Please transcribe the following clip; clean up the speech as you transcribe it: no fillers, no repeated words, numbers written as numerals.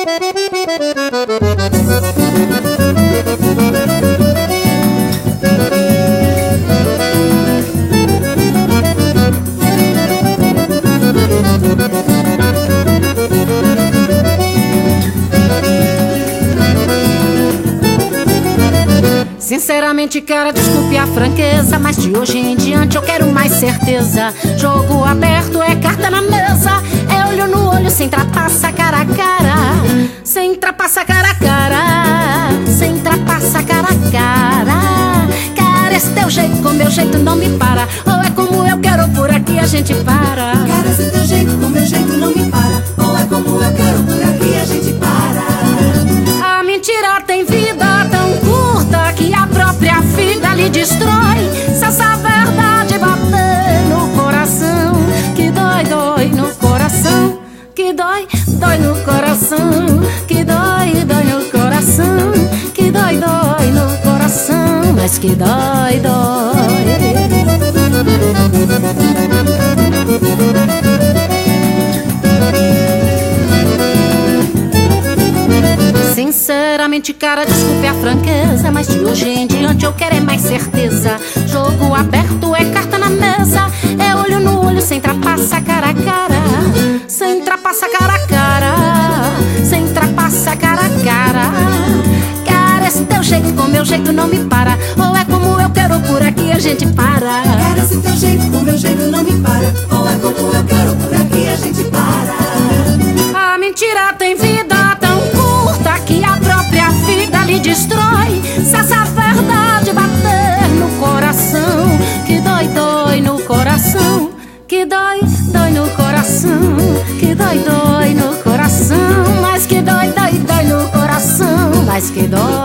Sinceramente, cara, desculpe a franqueza, mas de hoje em diante eu quero mais certeza. Jogo aberto é carta na mesa, é olho no olho, sem trapaça, cara a cara. Sem trapaça, cara a cara. Sem trapaça, cara a cara. Cara, esse teu jeito com meu jeito não me para. Ou é como eu quero, por aqui a gente para. Cara, esse teu jeito com meu jeito não me para. Ou é como eu quero, por aqui a gente para. A mentira tem vida tão curta que a própria vida lhe destrói. Se essa verdade bater no coração, que dói, dói no coração. Que dói, dói no coração. Que dói, dói no coração. Que dói, dói no coração. Mas que dói, dói. Sinceramente, cara, desculpe a franqueza, mas de hoje em diante eu quero é mais certeza. Jogo aberto é carta na mesa, é olho no olho, sem trapaça, cara a cara. Sem trapaça, cara a cara. Sem trapaça, cara a cara. Cara, esse teu jeito com meu jeito não me para. Ou é como eu quero, por aqui a gente para. Cara, esse teu jeito com meu jeito não me para. Ou é como eu quero, por aqui a gente para. A mentira tem vida tão curta que a própria vida lhe destrói. Se essa verdade bater no coração, que dói, dói no coração. Que dói, dói no coração. Que dói, dói no coração. Mas que dói, dói, dói no coração. Mas que dói.